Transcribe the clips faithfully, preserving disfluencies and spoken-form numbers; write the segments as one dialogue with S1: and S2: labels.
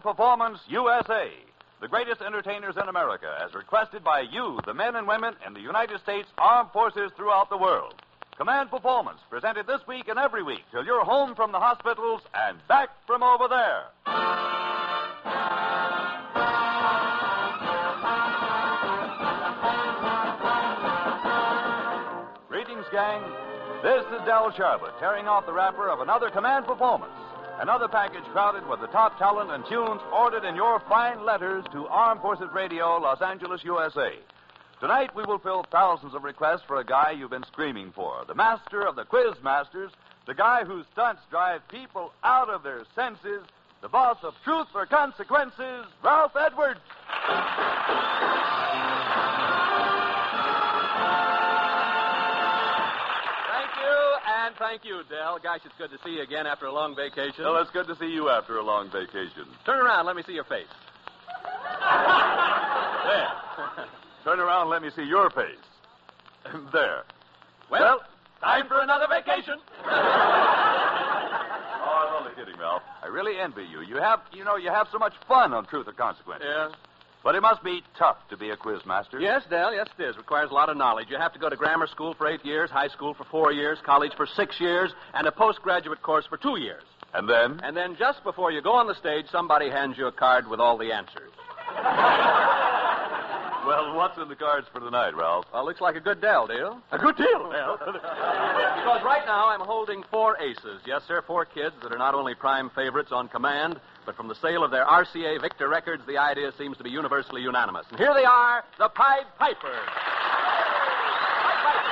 S1: Performance U S A. The greatest entertainers in America, as requested by you, the men and women in the United States Armed Forces throughout the world. Command Performance, presented this week and every week till you're home from the hospitals and back from over there. Greetings, gang. This is Del Sharbutt, tearing off the wrapper of another Command Performance. Another package crowded with the top talent and tunes ordered in your fine letters to Armed Forces Radio, Los Angeles, U S A. Tonight we will fill thousands of requests for a guy you've been screaming for. The master of the quiz masters, the guy whose stunts drive people out of their senses, the boss of Truth or Consequences, Ralph Edwards.
S2: And thank you, Del. Gosh, it's good to see you again after a long vacation.
S1: Well, it's good to see you after a long vacation.
S2: Turn around. Let me see your face.
S1: There. Turn around and let me see your face. There.
S2: Well, well time for another vacation.
S1: Oh, I'm only kidding, Ralph. I really envy you. You have, you know, you have so much fun on Truth or Consequences.
S2: Yeah.
S1: But it must be tough to be a quiz master.
S2: Yes, Del, yes it is. Requires a lot of knowledge. You have to go to grammar school for eight years, high school for four years, college for six years, and a postgraduate course for two years.
S1: And then?
S2: And then just before you go on the stage, somebody hands you a card with all the answers.
S1: Well, what's in the cards for tonight, Ralph?
S2: Well, looks like a good Del deal.
S1: A good deal, Del.
S2: Because right now I'm holding four aces. Yes, sir, four kids that are not only prime favorites on Command, but from the sale of their R C A Victor records, the idea seems to be universally unanimous. And here they are, the Pied Pipers. Pied Pipers.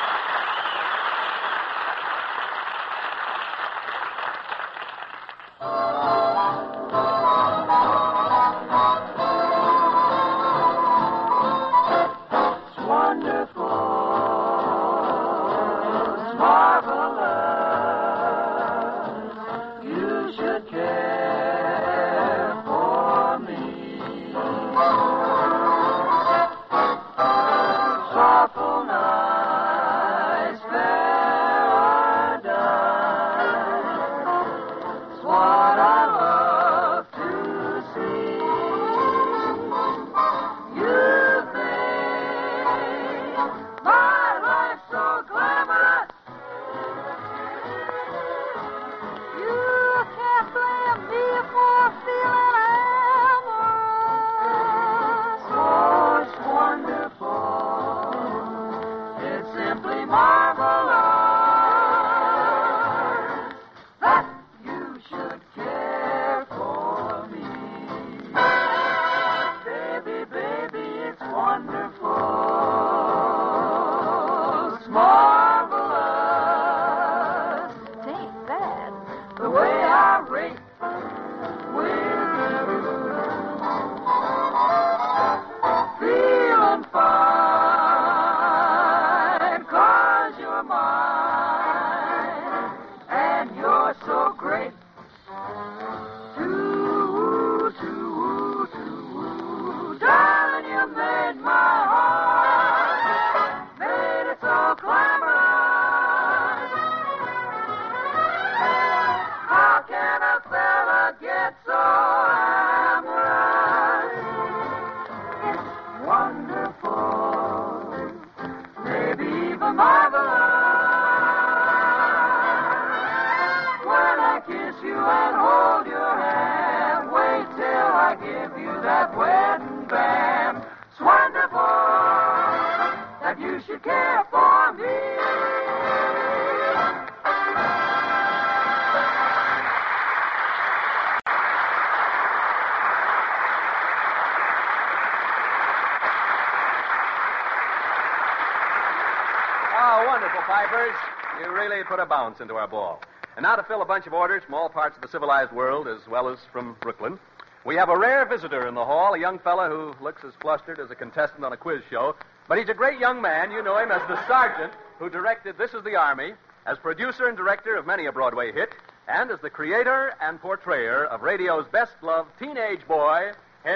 S2: Pipers, you really put a bounce into our ball. And now to fill a bunch of orders from all parts of the civilized world, as well as from Brooklyn, we have a rare visitor in the hall, a young fellow who looks as flustered as a contestant on a quiz show. But he's a great young man. You know him as the sergeant who directed This Is the Army, as producer and director of many a Broadway hit, and as the creator and portrayer of radio's best-loved teenage boy,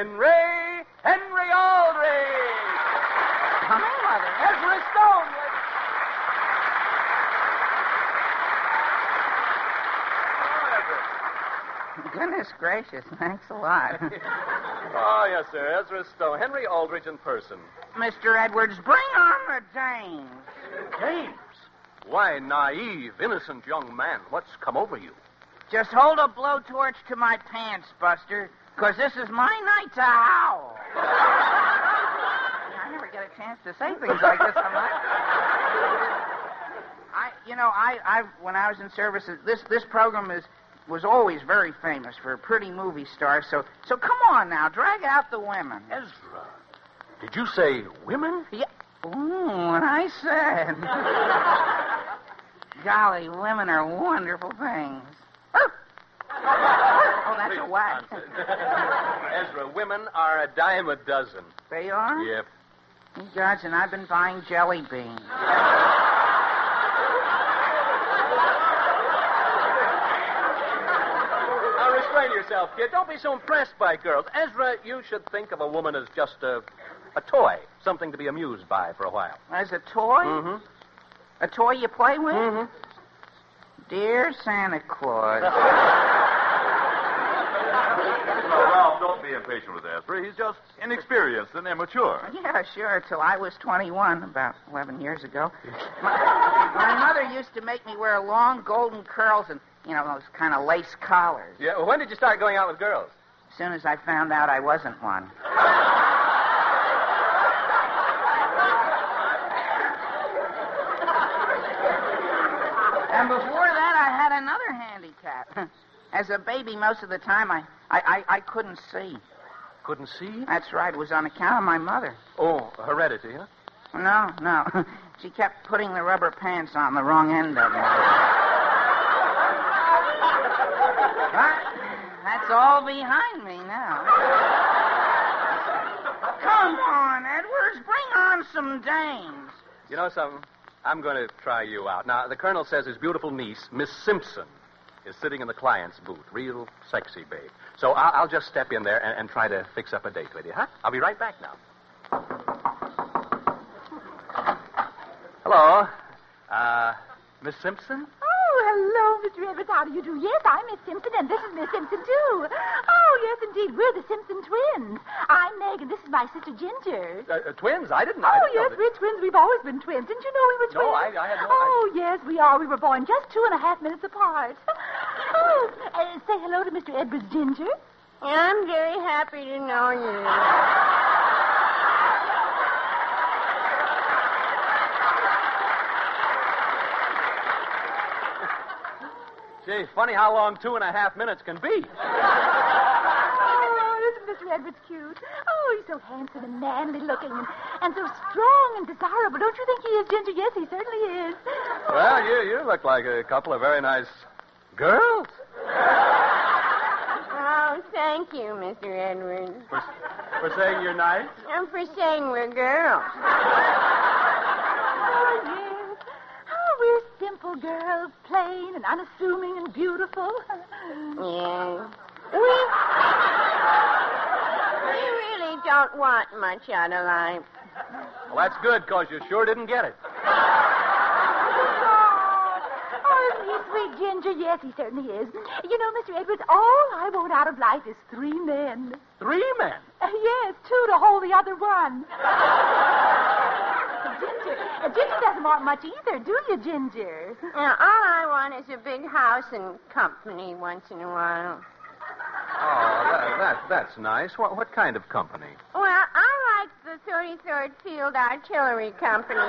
S2: Henry, Henry Aldrich.
S3: Come on, Mother.
S2: Ezra Stone.
S3: Goodness gracious. Thanks a lot.
S2: Oh, yes, sir. Ezra Stowe. Henry Aldrich in person.
S3: Mister Edwards, bring on the dames.
S2: James. Why, naive, innocent young man. What's come over you?
S3: Just hold a blowtorch to my pants, Buster, because this is my night to howl. I never get a chance to say things like this on my... I, you know, I, I, when I was in service, this, this program is was always very famous for pretty movie stars. So, so come on now, drag out the women.
S2: Ezra, did you say women?
S3: Yeah. Ooh, what I said. Golly, women are wonderful things. Oh, oh that's a whack.
S2: Ezra, women are a dime a dozen.
S3: They are?
S2: Yep.
S3: Hey, Judge, and I've been buying jelly beans.
S2: Now, restrain yourself, kid. Don't be so impressed by girls. Ezra, you should think of a woman as just a, a toy, something to be amused by for a while.
S3: As a toy?
S2: Mm-hmm.
S3: A toy you play with?
S2: Mm-hmm.
S3: Dear Santa Claus.
S1: No, Ralph, don't be impatient with Ezra. He's just inexperienced and immature.
S3: Yeah, sure, till I was twenty-one, about eleven years ago. My, my mother used to make me wear long golden curls and, you know, those kind of lace collars.
S2: Yeah, well, when did you start going out with girls?
S3: As soon as I found out I wasn't one. And before that, I had another handicap. As a baby, most of the time, I, I, I, I couldn't see.
S2: Couldn't see?
S3: That's right. It was on account of my mother.
S2: Oh, heredity, huh?
S3: No, no. She kept putting the rubber pants on the wrong end of them. But that's all behind me now. Come on, Edwards. Bring on some dames.
S2: You know something? I'm going to try you out. Now, the colonel says his beautiful niece, Miss Simpson, is sitting in the client's booth. Real sexy babe. So I'll, I'll just step in there and, and try to fix up a date with you, huh? I'll be right back now. Hello. Uh, Miss Simpson?
S4: Oh, hello, Mister Edwards. How do you do? Yes, I'm Miss Simpson, and this is Miss Simpson, too. Oh, yes, indeed. We're the Simpson twins. I'm Meg, and this is my sister, Ginger.
S2: Uh, uh, twins? I didn't know.
S4: Oh,
S2: I didn't
S4: yes,
S2: know
S4: we're twins. We've always been twins. Didn't you know we were
S2: No,
S4: twins?
S2: I- I had no
S4: Oh, yes, we are. We were born just two and a half minutes apart. Oh, uh, say hello to Mister Edwards, Ginger.
S5: I'm very happy to know you.
S2: Gee, funny how long two and a half minutes can be.
S4: Oh, isn't Mister Edwards cute? Oh, he's so handsome and manly looking and, and so strong and desirable. Don't you think he is, Ginger? Yes, he certainly is.
S2: Well, you, you look like a couple of very nice girls.
S5: Oh, thank you, Mister Edwards.
S2: For, for saying you're nice?
S5: And for saying we're girls.
S4: Oh, yes. Oh, we're simple girls, plain and unassuming and beautiful.
S5: Yeah. We, we really don't want much out of life.
S2: Well, that's good, because you sure didn't get it.
S4: Oh, isn't he sweet, Ginger? Yes, he certainly is. You know, Mister Edwards, all I want out of life is three men.
S2: Three men?
S4: Uh, yes, two to hold the other one. Ginger, uh, Ginger doesn't want much either, do you, Ginger?
S5: Now, all I want is a big house and company once in a while.
S2: Oh, that, that, that's nice. What, what kind of company?
S5: Well, I like the thirty-third Field Artillery Company.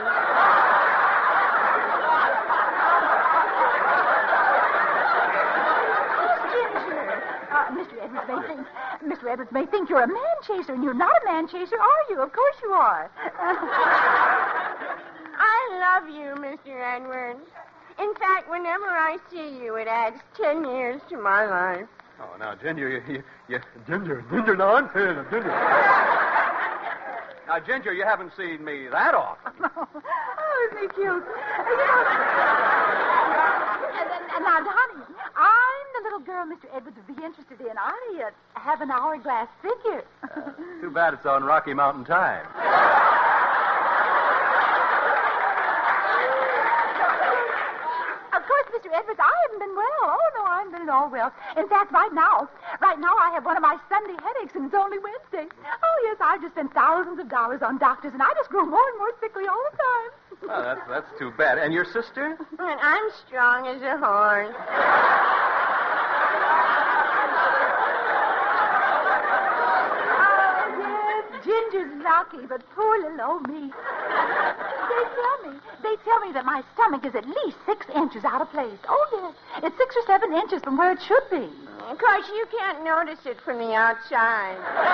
S4: Ginger, uh, Mister Edwards may think Mister Edwards may think you're a man chaser, and you're not a man chaser, are you? Of course you are.
S5: I love you, Mister Edwards. In fact, whenever I see you, it adds ten years to my life.
S2: Oh, now, Ginger, you, you, you Ginger, Ginger, no, I'm saying it, Ginger. Now, Ginger, you haven't seen me that often.
S4: Oh, isn't he cute? You know, and, and, and now, Donnie, I'm the little girl Mister Edwards would be interested in. I uh, have an hourglass figure.
S2: Uh, too bad it's on Rocky Mountain time.
S4: Of course, Mister Edwards, I haven't been well. Oh, no, I haven't been at all well. In fact, right now, right now I have one of my Sunday headaches, and it's only Wednesday. Oh, yes, I've just spent thousands of dollars on doctors, and I just grow more and more sickly all the time.
S2: Oh, that's, that's too bad. And your sister?
S5: And I'm strong as a horse.
S4: Ginger's lucky, but poor little old me. They tell me, they tell me that my stomach is at least six inches out of place. Oh, yes. It's six or seven inches from where it should be.
S5: Of course, you can't notice it from the outside.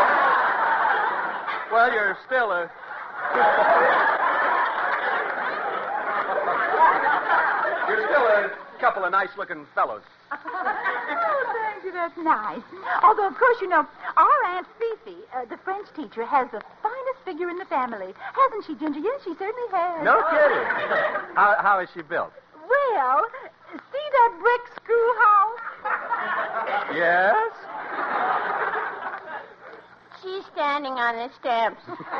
S2: Well, you're still a... You're still a couple of nice-looking fellows.
S4: Oh, thank you. That's nice. Although, of course, you know, our Aunt Fifi, uh, the French teacher, has the finest figure in the family. Hasn't she, Ginger? Yes, she certainly has.
S2: No kidding. How, how is she built?
S4: Well, see that brick schoolhouse?
S2: Yes?
S5: She's standing on the steps.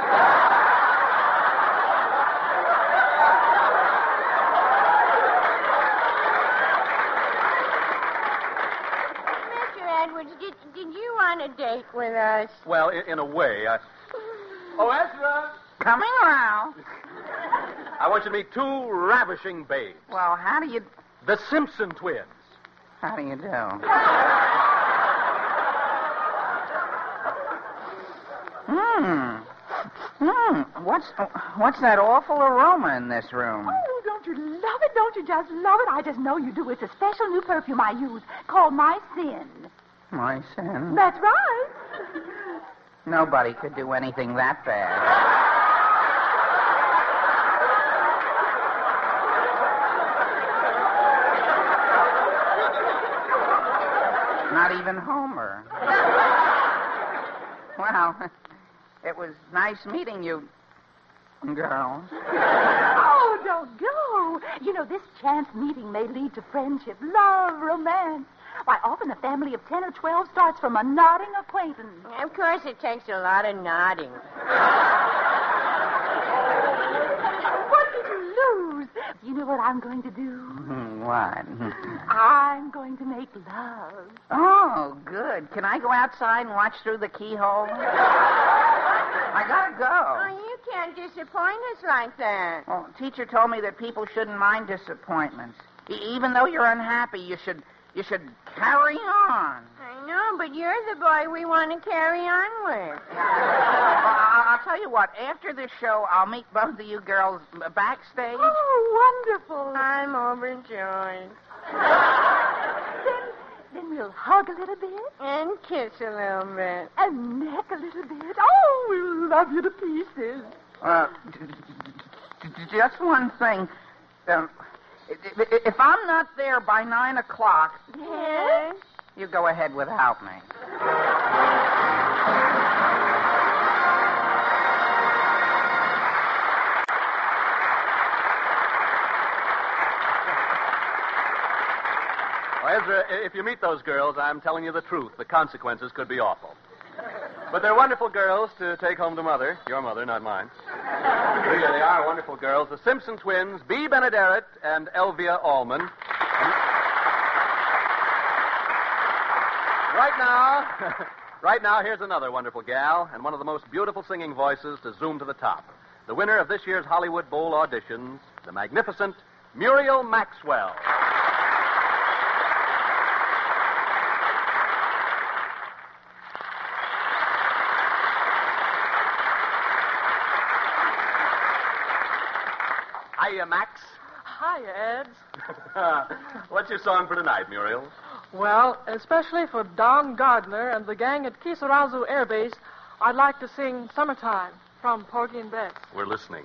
S5: Edwards, did, did you want a date with us?
S2: Well, in, in a way, I... Oh, Ezra!
S3: Coming around.
S2: I want you to meet two ravishing babes.
S3: Well, how do you...
S2: The Simpson twins.
S3: How do you do? Hmm. Hmm. What's what's that awful aroma in this room?
S4: Oh, don't you love it? Don't you just love it? I just know you do. It's a special new perfume I use called My Sin.
S3: My sin.
S4: That's right.
S3: Nobody could do anything that bad. Not even Homer. Well, it was nice meeting you, girls.
S4: Oh, don't go. You know, this chance meeting may lead to friendship, love, romance. Why, often a family of ten or twelve starts from a nodding acquaintance.
S5: Of course, it takes a lot of nodding.
S4: What did you lose? You know what I'm going to do?
S3: What?
S4: I'm going to make love.
S3: Oh, good. Can I go outside and watch through the keyhole? I gotta go.
S5: Oh, you can't disappoint us like that.
S3: Well, teacher told me that people shouldn't mind disappointments. E- even though you're unhappy, you should you should carry on.
S5: I know, but you're the boy we want to carry on with.
S3: Well, I- I'll tell you what. After this show, I'll meet both of you girls backstage.
S4: Oh, wonderful.
S5: I'm overjoyed.
S4: Then, then we'll hug a little bit.
S5: And kiss a little bit.
S4: And neck a little bit. Oh, we'll love you to pieces.
S3: Uh, d- d- d- just one thing. Um, i- i- if I'm not there by nine o'clock,
S5: Yes?
S3: you go ahead without me.
S2: Well, Ezra, if you meet those girls, I'm telling you the truth. The consequences could be awful. But they're wonderful girls to take home to Mother. Your mother, not mine. Really, they are wonderful girls. The Simpson twins, Bea Benaderet and Elvia Allman. And right now, right now, here's another wonderful gal and one of the most beautiful singing voices to zoom to the top. The winner of this year's Hollywood Bowl auditions, the magnificent Muriel Maxwell. Hiya, Max.
S6: Hi, Ed.
S2: What's your song for tonight, Muriel?
S6: Well, especially for Don Gardner and the gang at Kisarazu Air Base, I'd like to sing Summertime from Porgy and Bess.
S2: We're listening.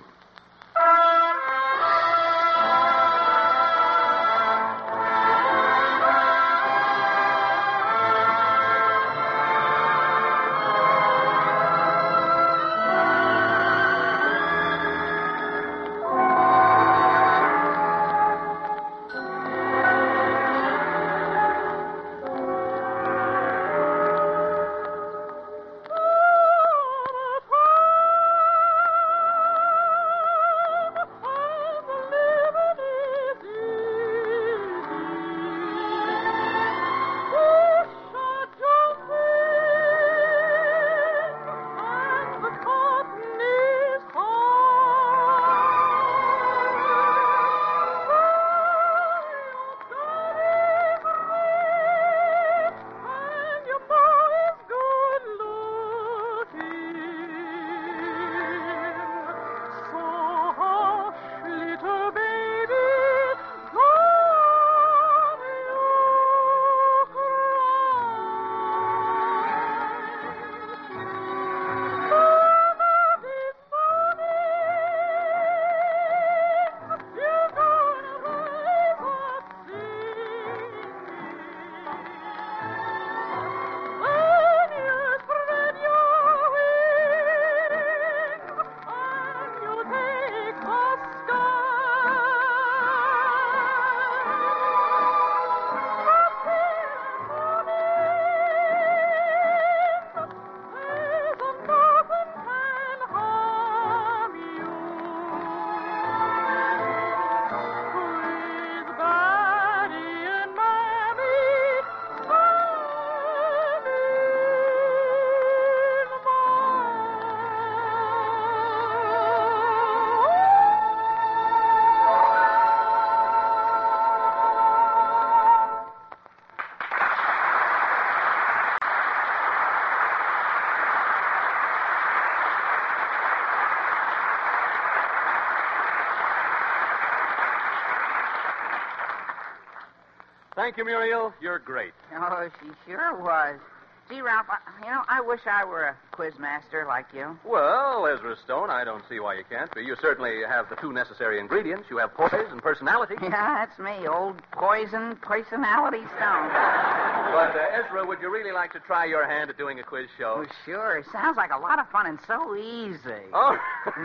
S2: Thank you, Muriel. You're great.
S3: Oh, she sure was. Gee, Ralph, I, you know, I wish I were a quiz master like you.
S2: Well, Ezra Stone, I don't see why you can't be. You certainly have the two necessary ingredients. You have poise and personality.
S3: Yeah, that's me, old poison personality stone.
S2: But, uh, Ezra, would you really like to try your hand at doing a quiz show?
S3: Oh, sure. It sounds like a lot of fun and so easy.
S2: Oh.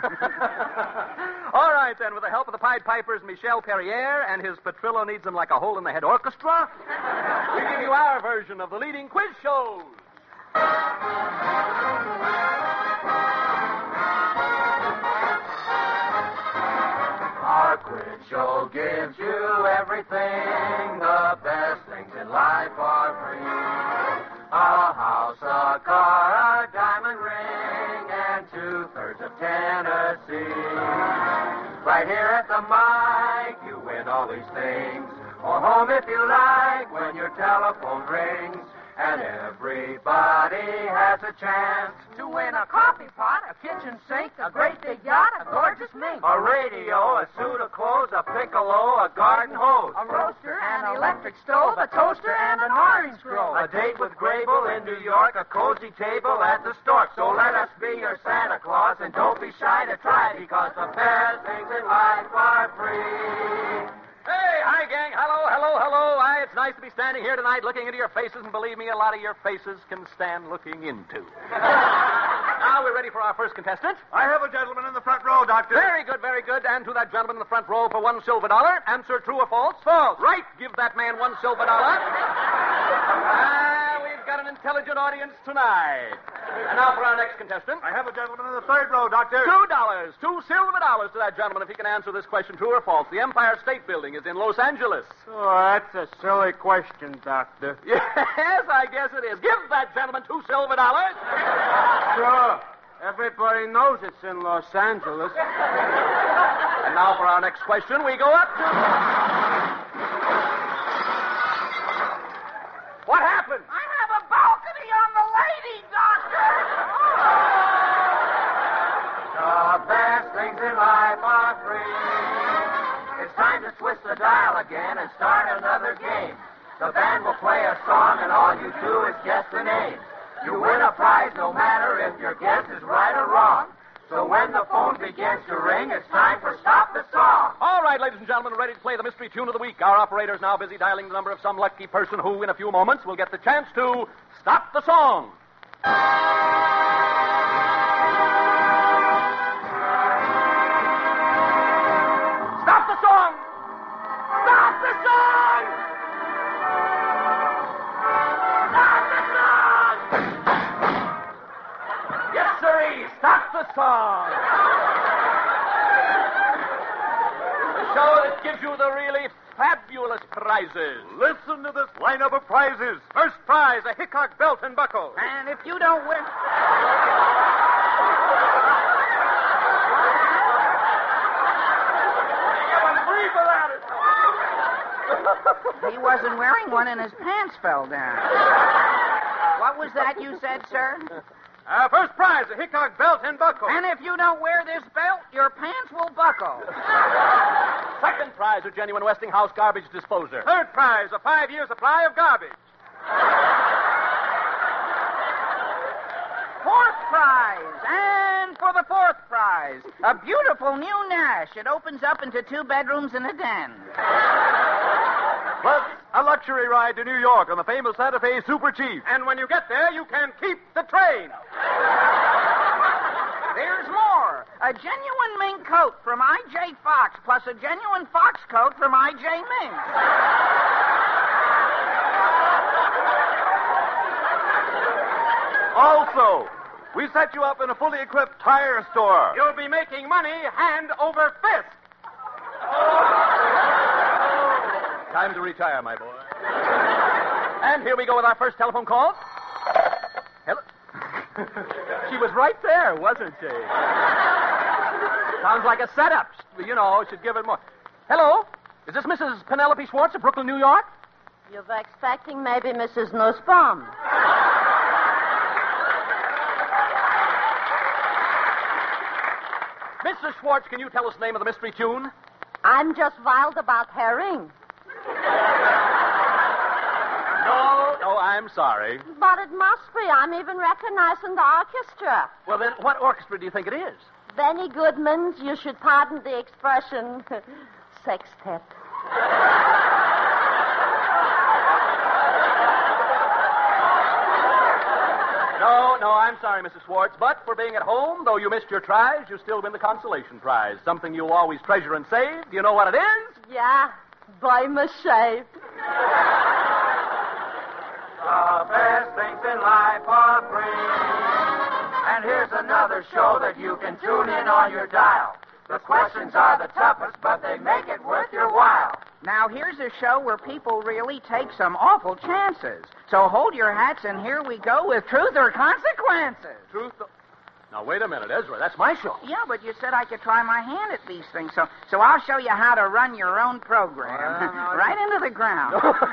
S2: All right, then, with the help of the Pied Pipers, Michel Perrier and his Petrillo Needs Them Like a Hole in the Head Orchestra, we give you our version of the leading quiz shows.
S7: Our quiz show gives you everything. The best things in life are free. A house, a car, a diamond ring, and two-thirds of Tennessee. Right here at the mic, you win all these things. Or home if you like when your telephone rings. And everybody has a chance
S3: To win a coffee pot, a kitchen sink, a great big yacht, a gorgeous mink.
S7: a radio, a suit of clothes, a piccolo, a garden hose,
S3: A roaster, an electric stove, a toaster, and an orange grove.
S7: a date with Grable in New York, a cozy table at the Stork. So let us be your Santa Claus, and don't be shy to try, because the best things in life are free.
S2: Hey, hi, gang. Hello, hello, hello. Hi, it's nice to be standing here tonight looking into your faces, and believe me, a lot of your faces can stand looking into. Now we're ready for our first contestant.
S1: I have a gentleman in the front row, Doctor.
S2: Very good, very good. And to that gentleman in the front row for one silver dollar, answer true or false? False. Right. Give that man one silver dollar. Ah, we've got an intelligent audience tonight. And now for our next contestant.
S1: I have a gentleman in the third row, Doctor.
S2: Two dollars. Two silver dollars to that gentleman if he can answer this question true or false. The Empire State Building is in Los Angeles.
S8: Oh, that's a silly question, Doctor.
S2: Yes, I guess it is. Give that gentleman two silver dollars.
S8: Sure. Everybody knows it's in Los Angeles.
S2: And now for our next question, we go up to... What happened?
S3: I have a balcony on the lady, Doctor.
S7: The best things in life are free. It's time to twist the dial again and start another game. The band will play a song, and all you do is guess the name. You win a prize no matter if your guess is right or wrong. So when the phone begins to ring, it's time for Stop the Song.
S2: All right, ladies and gentlemen, ready to play the mystery tune of the week. Our operator is now busy dialing the number of some lucky person who, in a few moments, will get the chance to stop the song. Stop the song! Stop the song! Stop the song! Yes, sirree, stop the song! The show that gives you the really fabulous prizes.
S1: Listen to this lineup of prizes.
S2: First prize, a Hickok belt and buckle.
S3: And if you don't win... He wasn't wearing one and his pants fell down. What was that you said, sir?
S2: Uh, first prize, a Hickok belt and buckle.
S3: And if you don't wear this belt, your pants will buckle.
S2: Second prize, a genuine Westinghouse garbage disposer.
S8: Third prize, a five-year supply of garbage.
S3: Fourth prize. And for the fourth prize, a beautiful new Nash. It opens up into two bedrooms and a den.
S1: Plus, a luxury ride to New York on the famous Santa Fe Super Chief.
S8: And when you get there, you can keep the train.
S3: There's more. A genuine mink coat from I J Fox, plus a genuine fox coat from I J Mink.
S1: Also, we set you up in a fully equipped tire store.
S8: You'll be making money hand over fist.
S2: Time to retire, my boy. And here we go with our first telephone call. Hello. She was right there, wasn't she? Sounds like a setup. You know, should give it more. Hello? Is this Missus Penelope Schwartz of Brooklyn, New York?
S5: You were expecting maybe Missus Nussbaum.
S2: Missus Schwartz, can you tell us the name of the mystery tune?
S5: I'm just wild about herring.
S2: No, no, I'm sorry.
S5: But it must be. I'm even recognizing the orchestra.
S2: Well, then, what orchestra do you think it is?
S5: Benny Goodman's, you should pardon the expression, sextet.
S2: No, no, I'm sorry, Missus Schwartz, but for being at home, though you missed your tries, you still win the consolation prize, something you always treasure and save. Do you know what it is?
S5: Yeah, buy my shave.
S7: The best things in life are free. And here's another show that you can tune in on your dial. The questions are the toughest, but they make it worth your while.
S3: Now, here's a show where people really take some awful chances. So hold your hats, and here we go with Truth or Consequences.
S2: Truth. Now, wait a minute, Ezra. That's my show.
S3: Yeah, but you said I could try my hand at these things, so so I'll show you how to run your own program.
S2: Well, no,
S3: right into the ground.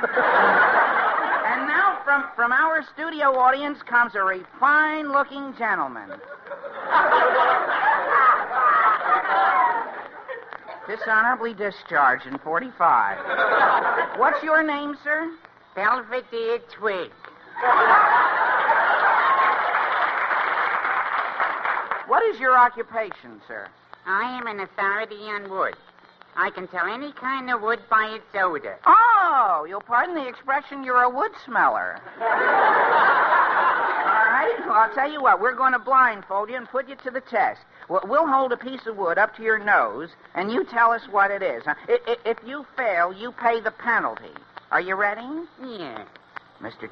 S3: And now, from, from our studio audience comes a refined-looking gentleman. Dishonorably discharged in forty-five. What's your name, sir?
S9: Belvedere Twig.
S3: What is your occupation, sir?
S9: I am an authority on wood. I can tell any kind of wood by its odor.
S3: Oh, you'll pardon the expression, you're a wood smeller. All right, well, I'll tell you what, we're going to blindfold you and put you to the test. We'll, we'll hold a piece of wood up to your nose, and you tell us what it is. Huh? I, I, if you fail, you pay the penalty. Are you ready?
S9: Yeah.
S3: Mister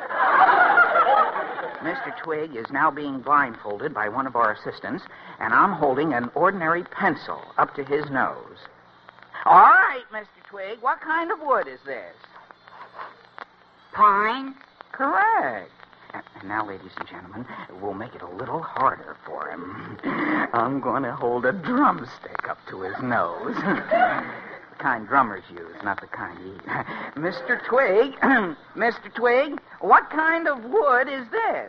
S3: Mister Twig is now being blindfolded by one of our assistants, and I'm holding an ordinary pencil up to his nose. All right, Mister Twig, what kind of wood is this?
S9: Pine?
S3: Correct. And now, ladies and gentlemen, we'll make it a little harder for him. I'm going to hold a drumstick up to his nose. The kind drummers use, not the kind you eat. Mister Twig, Mister Twig, what kind of wood is this?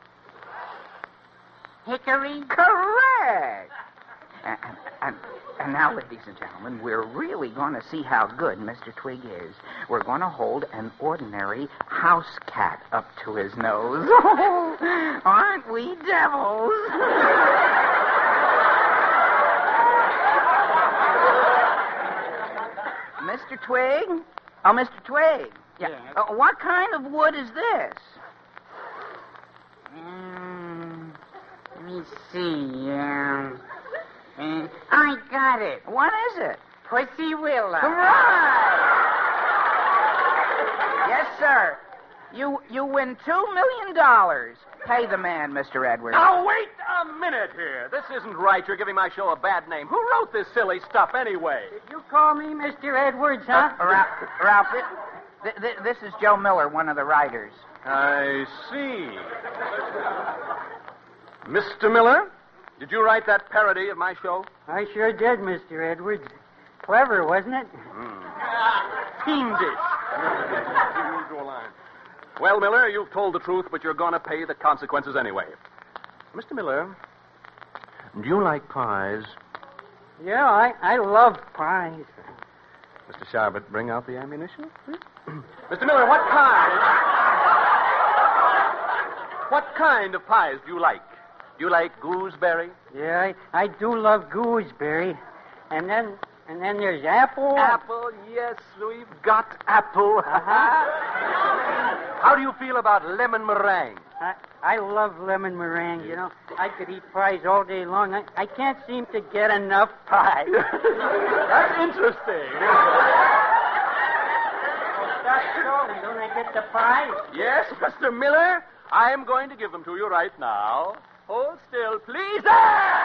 S9: Hickory?
S3: Correct. And, and, and now, ladies and gentlemen, we're really going to see how good Mister Twig is. We're going to hold an ordinary house cat up to his nose. Aren't we devils? Mister Twig? Oh, Mister Twig.
S9: Yeah.
S3: Uh, what kind of wood is this?
S9: Um, let me see. Um, uh, I got it.
S3: What is it?
S9: Pussy willow.
S3: Right. Yes, sir. You you win two million dollars. Pay the man, Mister Edwards.
S2: Now, wait a minute here. This isn't right. You're giving my show a bad name. Who wrote this silly stuff anyway?
S10: Did you call me Mister Edwards, huh?
S3: Uh, Ralph, Ralph th- th- th- this is Joe Miller, one of the writers.
S2: I see. Mister Miller, did you write that parody of my show?
S10: I sure did, Mister Edwards. Clever, wasn't it?
S2: Mm. Fiendish. Usual line. Well, Miller, you've told the truth, but you're going to pay the consequences anyway. Mister Miller, do you like pies?
S10: Yeah, I, I love pies.
S2: Mister Sharbert, bring out the ammunition. Mister Miller, what kind... What kind of pies do you like? Do you like gooseberry?
S10: Yeah, I, I do love gooseberry. And then and then there's apple.
S2: Apple, yes, we've got apple.
S10: Uh-huh.
S2: How do you feel about lemon meringue?
S10: I, I love lemon meringue, you know. I could eat pies all day long. I, I can't seem to get enough pie.
S2: That's interesting.
S10: That's so. Don't I get the pie?
S2: Yes, Mister Miller, I am going to give them to you right now. Hold still, please. Ah!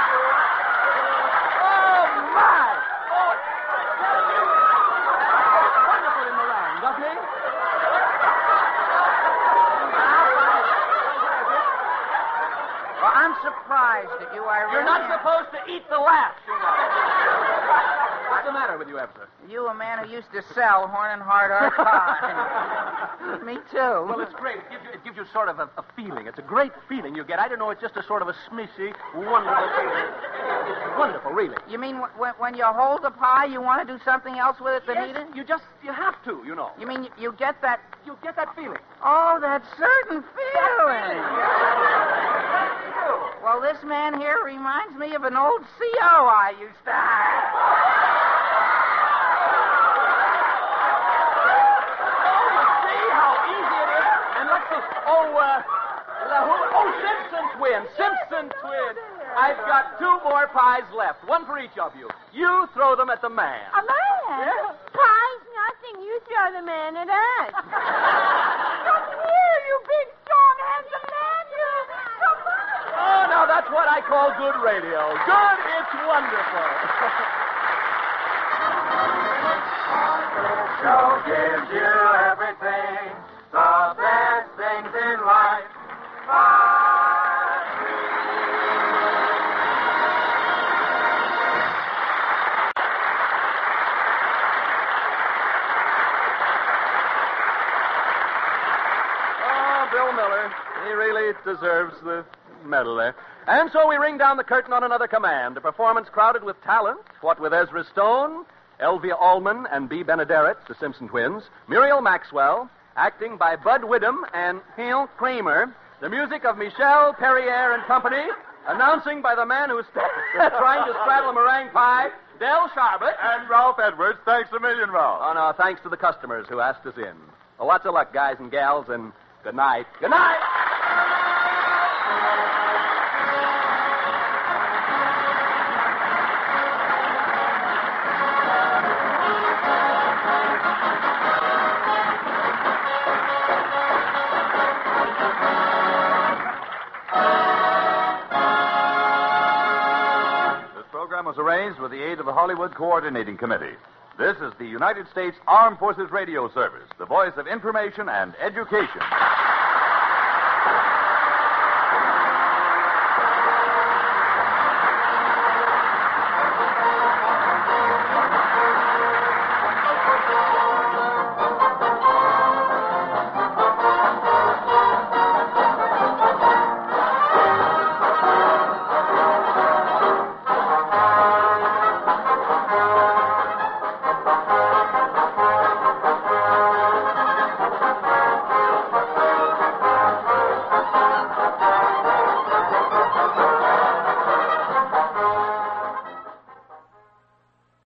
S2: Oh, my! Oh, wonderful in meringue, doesn't he?
S3: Well, I'm surprised at you, I really
S2: You're not
S3: am.
S2: supposed to eat the last, you know. What's the matter with with you, Ever?
S3: You a man who used to sell horn and hard art pie. Me too.
S2: Well, it's great. It gives you, it gives you sort of a, a feeling. It's a great feeling you get. I don't know, it's just a sort of a smishy, wonderful feeling. It's wonderful, really.
S3: You mean when, when you hold the pie, you want to do something else with it than
S2: Yes,
S3: eat it?
S2: you just, you have to, you know.
S3: You mean you, you get that...
S2: You get that feeling.
S3: Oh, that certain feeling. Well, this man here reminds me of an old C O I used to have.
S2: See how easy it is? And let's see. Oh, uh, who, oh, Simpson twin. Simpson twin. I've got two more pies left. One for each of you. You throw them at the man.
S5: A man?
S2: Yeah.
S5: Pie's nothing. You throw the man at us. Come here, you big, strong, handsome man. You. Come on.
S2: Oh, now that's what I call good radio. Good, it's wonderful.
S7: Show gives you everything, the best things in life.
S2: Oh, Bill Miller. He really deserves the medal there. And so we ring down the curtain on another command. A performance crowded with talent, what with Ezra Stone, Elvia Allman, and Bea Benaderet, the Simpson twins, Muriel Maxwell, acting by Bud Widom and Hill Kramer, the music of Michel Perrier and Company, announcing by the man who's trying to straddle a meringue pie, Del Sharbutt.
S1: And Ralph Edwards. Thanks a million, Ralph.
S2: Oh, no, thanks to the customers who asked us in. Well, lots of luck, guys and gals, and good night. Good night!
S1: Was arranged with the aid of the Hollywood Coordinating Committee. This is the United States Armed Forces Radio Service, the voice of information and education.